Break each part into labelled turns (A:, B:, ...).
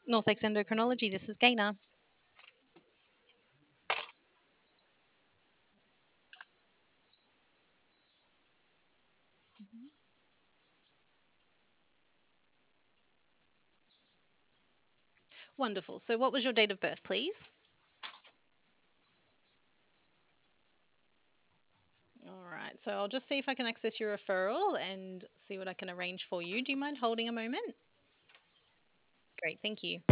A: Northex Endocrinology. This is Gaina. Wonderful. So, what was your date of birth, please? All right. So, I'll just see if I can access your referral and see what I can arrange for you. Do you mind holding a moment? Great. Thank you.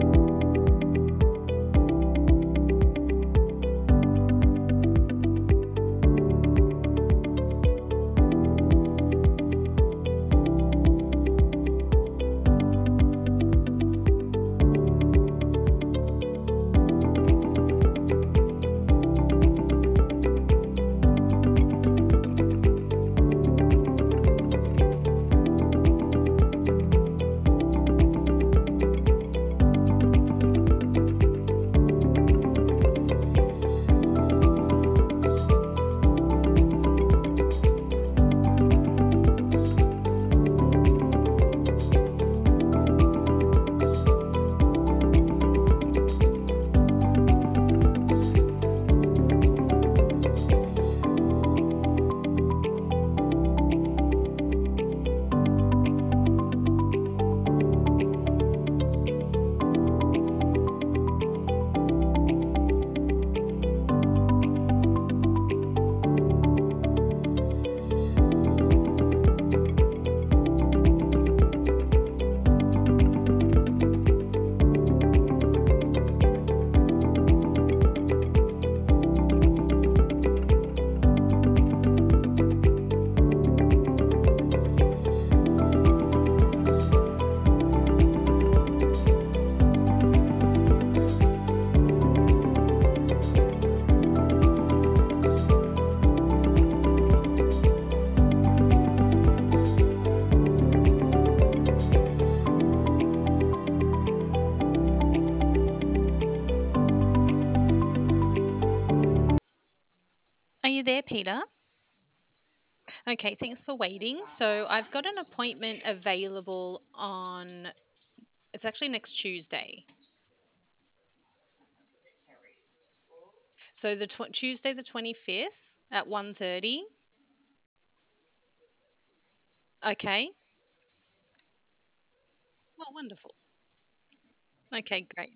A: Are you there, Peter? Okay, thanks for waiting. So, I've got an appointment available on, it's actually next Tuesday. So, Tuesday the 25th at 1:30. Okay. Oh, wonderful. Okay, great.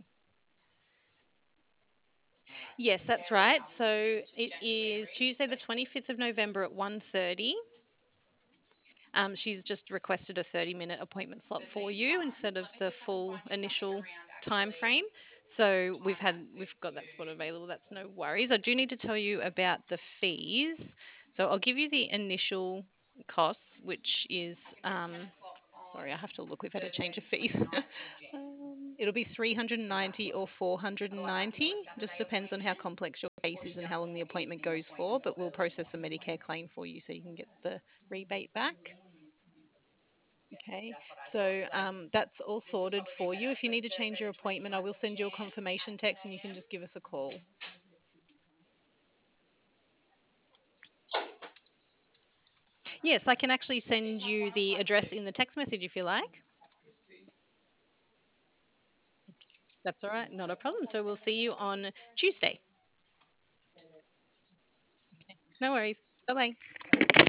A: Yes, that's right. So it is Tuesday the 25th of November at 1:30. She's just requested a 30-minute appointment slot for you instead of the full initial time frame. So we've got that spot available. That's no worries. I do need to tell you about the fees. So I'll give you the initial costs, which is sorry, I have to look. We've had a change of fees. It'll be 390 or 490. Just depends on how complex your case is and how long the appointment goes for. But we'll process a Medicare claim for you so you can get the rebate back. Okay, so that's all sorted for you. If you need to change your appointment, I will send you a confirmation text and you can just give us a call. Yes, I can actually send you the address in the text message if you like. That's all right, not a problem. So we'll see you on Tuesday. No worries. Bye bye.